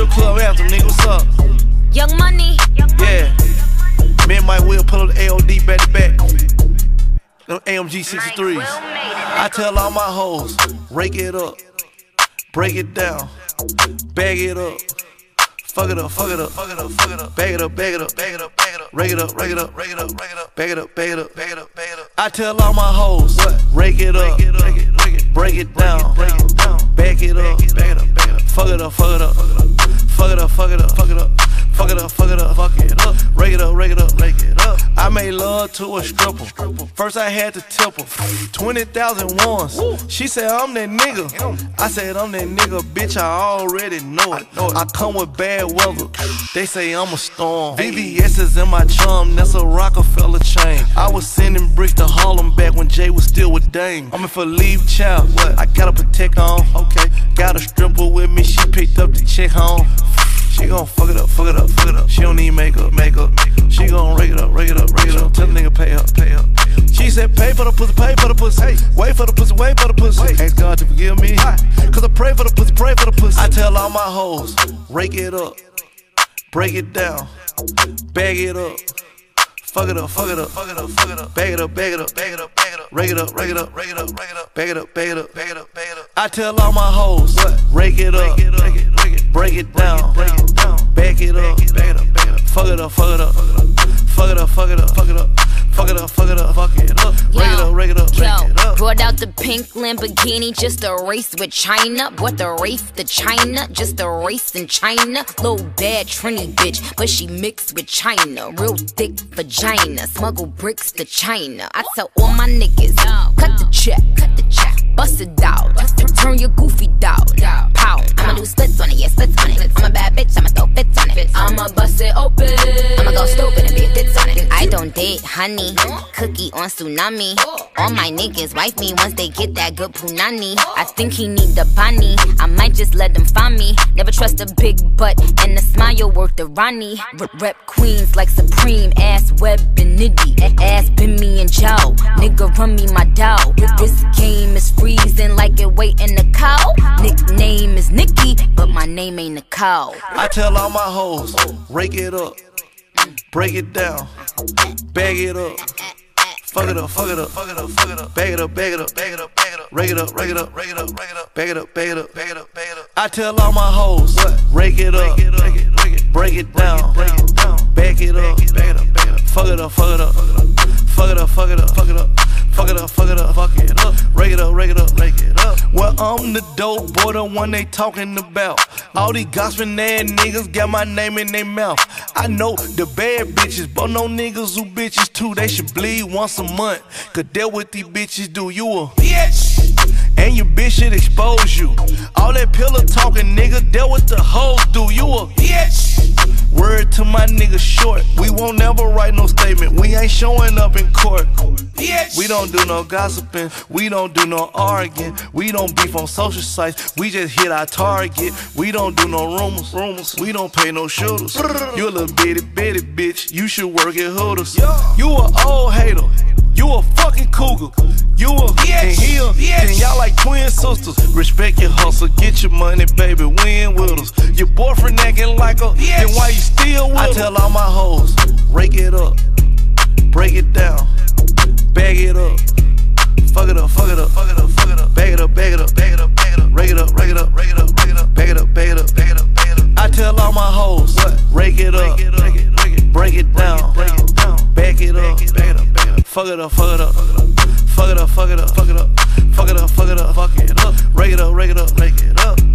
club after, nigga, what's up? Young Money. Yeah. Me and Mike Will pull up the AOD back to back. Them AMG 63s. I tell all my hoes, rake it up, break it down, bag it up. Fuck it up, fuck it up, fuck it up, fuck it up. Bag it up, bag it up, bag it up, bag it up. Rake it up, rake it up, rake it up, rake it up. Bag it up, bag it up, bag it up, bag it up. I tell all my hoes, rake it up, break it down, bag it up, bag it up, bag it up. Fuck it up, fuck it up, fuck it up, fuck it up, fuck it up. Fuck it up, fuck it up, fuck it up. Rake it up, rake it up, rake it up. I made love to a stripper. First I had to tip her 20,000 once. She said I'm that nigga. I said I'm that nigga, bitch. I already know it. I come with bad weather. They say I'm a storm. VVS is in my chum. That's a Rockefeller chain. I was sending bricks to Harlem back when Jay was still with Dame. I'm in for leave child. I got a protect on. Okay. Got a stripper with me. She picked up the check home. She gon' fuck it up, fuck it up, fuck it up. She don't need makeup, makeup. She gon' rake it up, rake it up, rake it up. Tell the nigga pay up, pay up. She said pay for the pussy, pay for the pussy. Hey, wait for the pussy, wait for the pussy. Ask God to forgive me, cause I pray for the pussy, pray for the pussy. I tell all my hoes, rake it up, break it down, bag it up. Fuck it up, fuck it up, fuck it up, fuck it up. Bag it up, bag it up, bag it up, bag it up. Rake it up, rake it up, rake it up, rake it up. Bag it up, bag it up, bag it up, bag it up. I tell all my hoes, rake it up, break it down, bag it up, bag it up, bag it up. Fuck it up, fuck it up, fuck it up, fuck it up, fuck it up. Fuck it up, fuck it up, fuck it up. Rake it up, rake it up, rake it up. Brought out the pink Lamborghini just a race with China. Bought the Wraith to China, just a race in China. Little bad Trini bitch, but she mixed with China. Real thick vagina, smuggle bricks to China. I tell all my niggas, cut the check, bust it out, turn your goofy dog, pow. I'ma do splits on it, yeah, splits on it. I'm a bad bitch, I'ma throw fits on it. I'ma bust it open, I'ma go stupid and be a fits on it. I don't date honey, cookie on tsunami. All my niggas wife me once they get that good punani. I think he need the bunny, I might just let them find me. Never trust a big butt and a smile worth the Ronnie. Rep queens like Supreme, ass Web and Nitty. Ass been me and Joe, nigga run me my dough. This game is freezing like it waiting the cow. Nickname is Nikki, but my name ain't a cow. I tell all my hoes, rake it up, break it down, bag it up. Fuck it up, fuck it up, fuck it up, fuck it up. Bag it up, bag it up, bag it up, bag it up. Rake it up, rake it up, rake it up, rake it up. Bag it up, bag it up, bag it up, bag it up. I tell all my hoes, rake it up, break it down, bag it up, bag it up, bag it up. Fuck it up, fuck it up, fuck it up, fuck it up, fuck it up. Fuck it up, fuck it up, fuck it up. Rake it up, rake it up, rake it up. Well, I'm the dope boy, the one they talking about. All these gossiping ass niggas got my name in their mouth. I know the bad bitches, but no niggas who bitches too. They should bleed once a month, cause that what these bitches do. You a bitch, and your bitch should expose you. All that pillow talking, nigga, that what the hoes do. You a bitch. Word to my nigga Short, we won't never write no statement. We ain't showing up in court. Bitch. We don't do no gossiping, we don't do no arguing. We don't beef on social sites, we just hit our target. We don't do no rumors, we don't pay no shooters. You a little bitty bitch, you should work at Hooters. You a old hater, you a fucking cougar. You a and he a, then y'all like twin sisters. Respect your hustle, get your money, baby, win with us. Your boyfriend acting like a, then why you still with I tell all my hoes, rake it up, break it down, bag it up. Fuck it up, fuck it up, fuck it up, fuck it up. Bag it up, bag it up, bag it up, bag it up. Rake it up, rake it up, rake it up, rake it up. Bag it up, bag it up, bag it up, bag it up. I tell all my hoes, rake it up, break it down, bag it up, bag it up, bag it up. Fuck it up, fuck it up, fuck it up, fuck it up, fuck it up, fuck it up, fuck it up, fuck it up. Rake it up, rake it up, rake it up.